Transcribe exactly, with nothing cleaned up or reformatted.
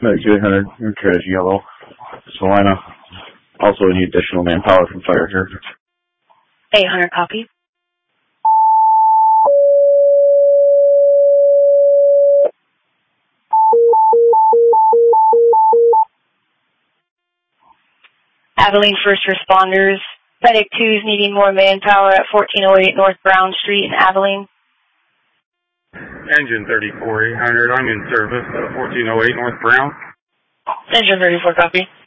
Medic eight hundred, your trash yellow. Salina. Also need additional manpower from fire here. eight hundred, copy. Abilene First Responders. Medic two is needing more manpower at fourteen oh eight North Brown Street in Abilene. Engine thirty-four eight hundred, I'm in service at fourteen oh eight North Brown. Engine thirty-four, copy.